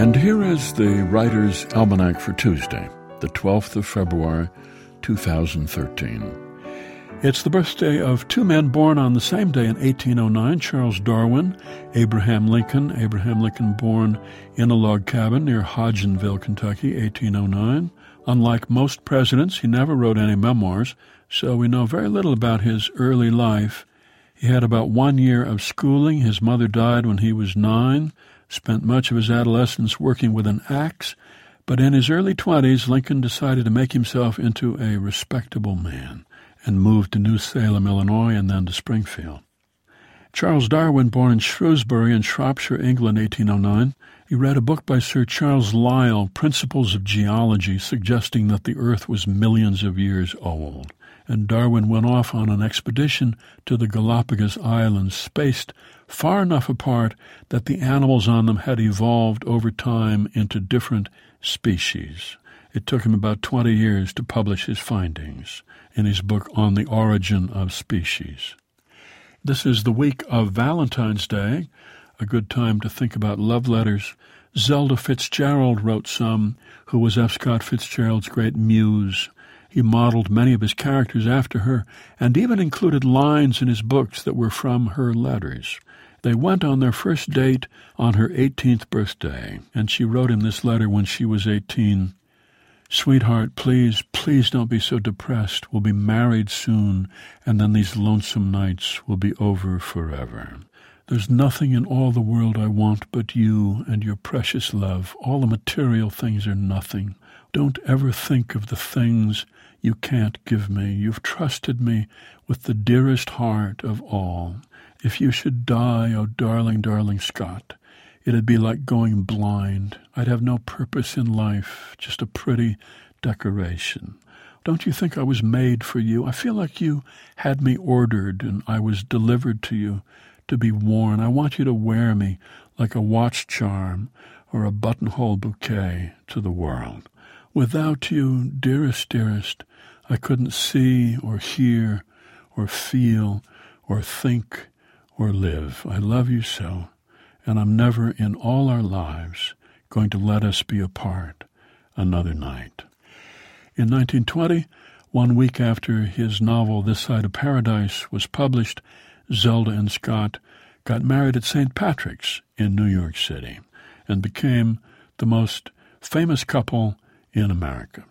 And here is the Writer's Almanac for Tuesday, the 12th of February, 2013. It's the birthday of two men born on the same day in 1809, Charles Darwin, Abraham Lincoln. Abraham Lincoln born in a log cabin near Hodgenville, Kentucky, 1809. Unlike most presidents, he never wrote any memoirs, so we know very little about his early life. He had about 1 year of schooling. His mother died when he was 9, spent much of his adolescence working with an axe, but in his early 20s, Lincoln decided to make himself into a respectable man and moved to New Salem, Illinois, and then to Springfield. Charles Darwin, born in Shrewsbury in Shropshire, England, 1809, he read a book by Sir Charles Lyell, Principles of Geology, suggesting that the Earth was millions of years old. And Darwin went off on an expedition to the Galapagos Islands, spaced far enough apart that the animals on them had evolved over time into different species. It took him about 20 years to publish his findings in his book On the Origin of Species. This is the week of Valentine's Day, a good time to think about love letters. Zelda Fitzgerald wrote some, who was F. Scott Fitzgerald's great muse. He modeled many of his characters after her, and even included lines in his books that were from her letters. They went on their first date on her 18th birthday, and she wrote him this letter when she was 18. Sweetheart, please don't be so depressed. We'll be married soon, and then these lonesome nights will be over forever. There's nothing in all the world I want but you and your precious love. All the material things are nothing. Don't ever think of the things you can't give me. You've trusted me with the dearest heart of all. If you should die, oh darling, darling Scott, it'd be like going blind. I'd have no purpose in life, just a pretty decoration. Don't you think I was made for you? I feel like you had me ordered and I was delivered to you to be worn. I want you to wear me like a watch charm or a buttonhole bouquet to the world. Without you, dearest, dearest, I couldn't see or hear or feel or think or live. I love you so, and I'm never in all our lives going to let us be apart another night. In 1920, 1 week after his novel This Side of Paradise was published, Zelda and Scott got married at St. Patrick's in New York City and became the most famous couple in America.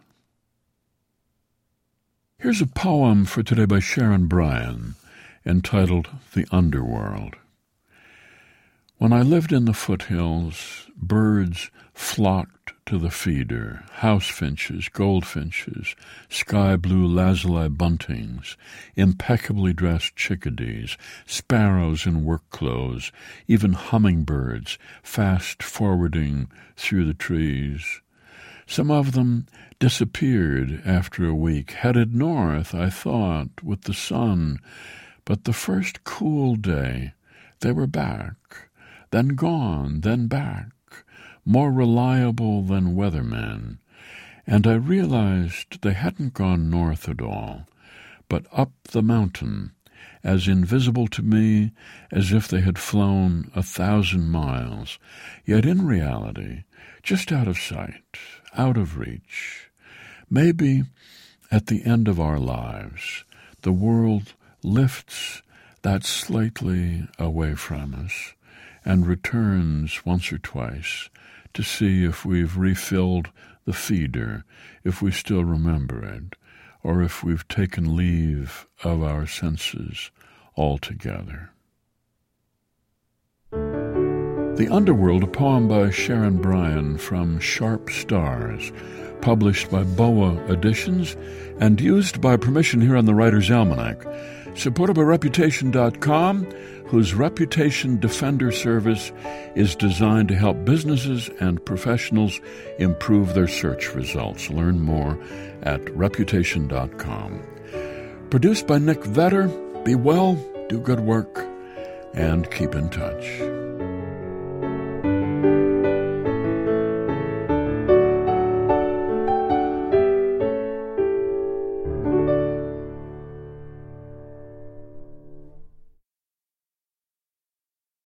Here's a poem for today by Sharon Bryan, entitled The Underworld. When I lived in the foothills, birds flocked to the feeder, house finches, goldfinches, sky-blue lazuli buntings, impeccably dressed chickadees, sparrows in work clothes, even hummingbirds fast-forwarding through the trees. Some of them disappeared after a week, headed north, I thought, with the sun, but the first cool day they were back, then gone, then back, more reliable than weathermen, and I realized they hadn't gone north at all, but up the mountain, as invisible to me as if they had flown 1,000 miles, yet in reality just out of sight, out of reach. Maybe at the end of our lives, the world lifts that slightly away from us and returns once or twice to see if we've refilled the feeder, if we still remember it, or if we've taken leave of our senses altogether. The Underworld, a poem by Sharon Bryan from Sharp Stars, published by Boa Editions and used by permission here on the Writer's Almanac, supported by Reputation.com, whose Reputation Defender service is designed to help businesses and professionals improve their search results. Learn more at Reputation.com. Produced by Nick Vetter. Be well, do good work, and keep in touch.